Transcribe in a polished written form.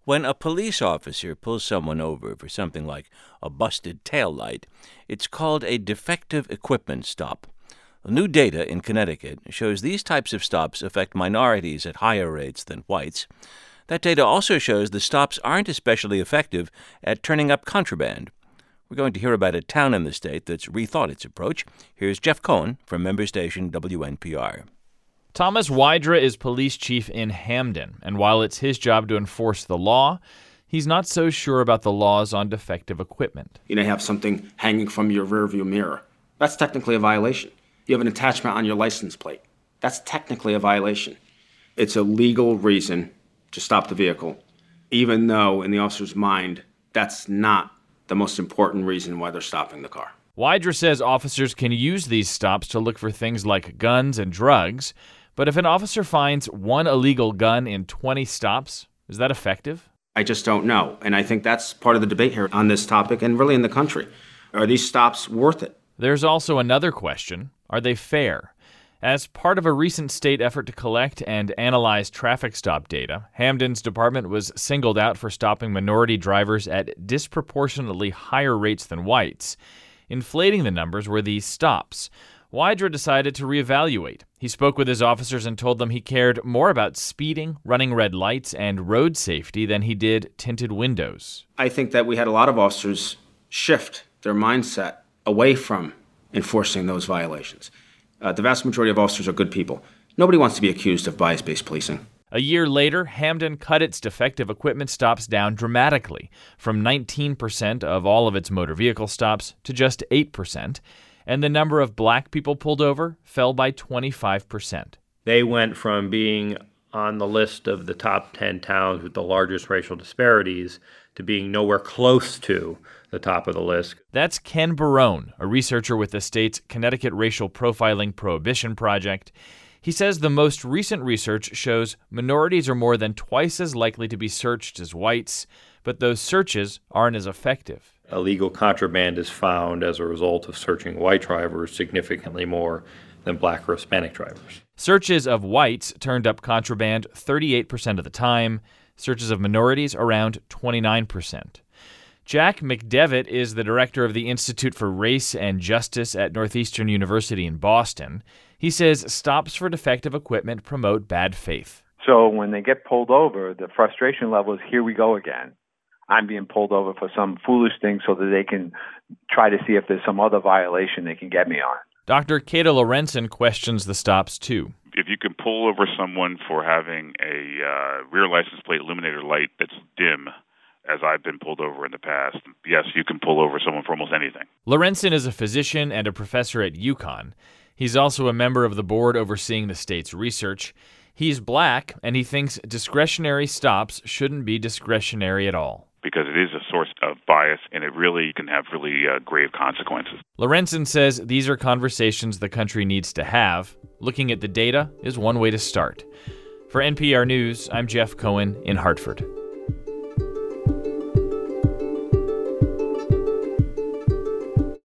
When a police officer pulls someone over for something like a busted taillight, it's called a defective equipment stop. New data in Connecticut shows these types of stops affect minorities at higher rates than whites. That data also shows the stops aren't especially effective at turning up contraband. We're going to hear about a town in the state that's rethought its approach. Here's Jeff Cohen from member station WNPR. Thomas Wydra is police chief in Hamden, and while it's his job to enforce the law, he's not so sure about the laws on defective equipment. You may have something hanging from your rearview mirror. That's technically a violation. You have an attachment on your license plate. That's technically a violation. It's a legal reason to stop the vehicle, even though in the officer's mind, that's not the most important reason why they're stopping the car. Wydra says officers can use these stops to look for things like guns and drugs, but if an officer finds one illegal gun in 20 stops, is that effective? I just don't know, and I think that's part of the debate here on this topic and really in the country. Are these stops worth it? There's also another question. Are they fair? As part of a recent state effort to collect and analyze traffic stop data, Hamden's department was singled out for stopping minority drivers at disproportionately higher rates than whites. Inflating the numbers were these stops. Wydra decided to reevaluate. He spoke with his officers and told them he cared more about speeding, running red lights, and road safety than he did tinted windows. I think that we had a lot of officers shift their mindset away from enforcing those violations. The vast majority of officers are good people. Nobody wants to be accused of bias-based policing. A year later, Hamden cut its defective equipment stops down dramatically, from 19% of all of its motor vehicle stops to just 8%, and the number of black people pulled over fell by 25%. They went from being on the list of the top 10 towns with the largest racial disparities to being nowhere close to the top of the list. That's Ken Barone, a researcher with the state's Connecticut Racial Profiling Prohibition Project. He says the most recent research shows minorities are more than twice as likely to be searched as whites, but those searches aren't as effective. Illegal contraband is found as a result of searching white drivers significantly more than black or Hispanic drivers. Searches of whites turned up contraband 38% of the time, searches of minorities around 29%. Jack McDevitt is the director of the Institute for Race and Justice at Northeastern University in Boston. He says stops for defective equipment promote bad faith. So when they get pulled over, the frustration level is, here we go again. I'm being pulled over for some foolish thing so that they can try to see if there's some other violation they can get me on. Dr. Kata Lorenzen questions the stops, too. If you can pull over someone for having a rear license plate illuminator light that's dim, as I've been pulled over in the past, yes, you can pull over someone for almost anything. Lorenzen is a physician and a professor at UConn. He's also a member of the board overseeing the state's research. He's black, and he thinks discretionary stops shouldn't be discretionary at all. Because it is a source of bias, and it really can have really grave consequences. Lorenzen says these are conversations the country needs to have. Looking at the data is one way to start. For NPR News, I'm Jeff Cohen in Hartford.